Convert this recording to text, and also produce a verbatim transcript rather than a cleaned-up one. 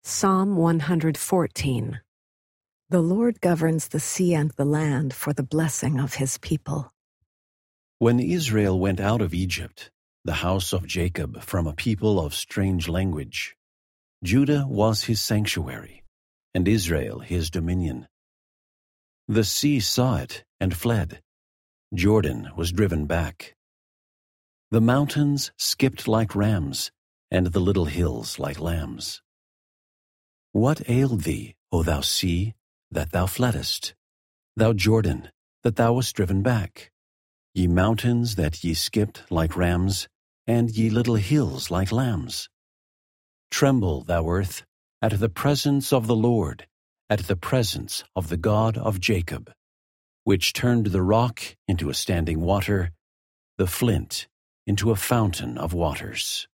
Psalm one hundred fourteen. The Lord governs the sea and the land for the blessing of his people. When Israel went out of Egypt, the house of Jacob from a people of strange language, Judah was his sanctuary, and Israel his dominion. The sea saw it and fled. Jordan was driven back. The mountains skipped like rams, and the little hills like lambs. What ailed thee, O thou sea, that thou fleddest? Thou Jordan, that thou wast driven back? Ye mountains that ye skipped like rams, and ye little hills like lambs? Tremble, thou earth, at the presence of the Lord, at the presence of the God of Jacob, which turned the rock into a standing water, the flint into a fountain of waters.